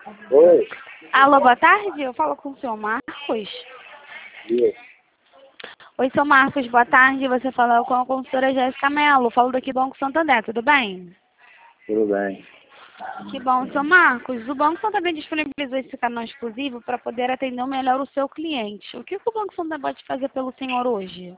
Oi. Alô, boa tarde. Eu falo com o senhor Marcos. Isso. Oi, seu Marcos, boa tarde. Você falou com a consultora Jéssica Mello. Falo daqui do Banco Santander, tudo bem? Tudo bem. Que bom, seu Marcos. O Banco Santander disponibilizou esse canal exclusivo para poder atender melhor o seu cliente. O que o Banco Santander pode fazer pelo senhor hoje?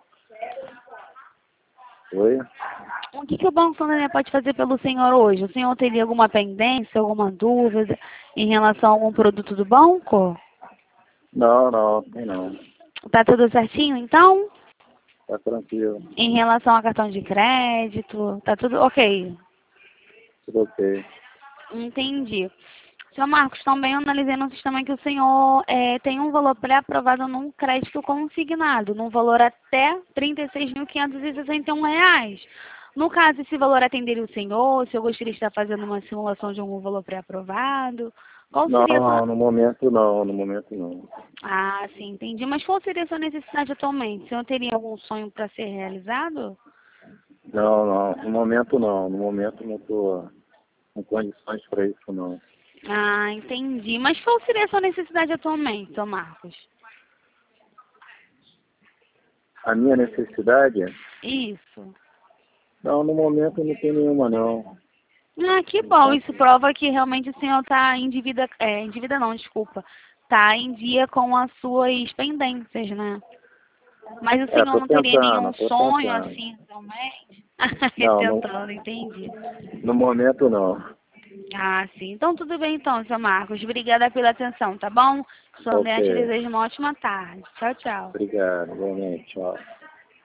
Oi? O que o Banco Santander pode fazer pelo senhor hoje? O senhor teria alguma pendência, alguma dúvida em relação a algum produto do banco? Não, tem não. Tá tudo certinho, então? Tá tranquilo. Em relação a cartão de crédito, tá tudo ok? Tudo ok. Entendi. Senhor Marcos, também analisei no sistema que o senhor tem um valor pré-aprovado num crédito consignado, num valor até R$ 36.561. No caso, esse valor atenderia o senhor, se eu gostaria de estar fazendo uma simulação de algum valor pré-aprovado, qual seria a sua... No momento não. Ah, sim, entendi. Mas qual seria a sua necessidade atualmente? O senhor teria algum sonho para ser realizado? Não, no momento não. No momento não tô com condições para isso não. Ah, entendi. Mas qual seria a sua necessidade atualmente, senhor Marcos? A minha necessidade? Isso. Não, no momento não tem nenhuma não. Ah, que bom. Isso prova que realmente o senhor está em dívida, em dívida não, desculpa. Está em dia com as suas pendências, né? Mas o senhor Tô não teria nenhum tentando. sonho assim atualmente? Não, Tentando, entendi. no momento não. Ah, sim. Então tudo bem então, seu Marcos. Obrigada pela atenção, tá bom? Sou André, te Ok. desejo uma ótima tarde. Tchau, tchau. Obrigado, igualmente. Tchau.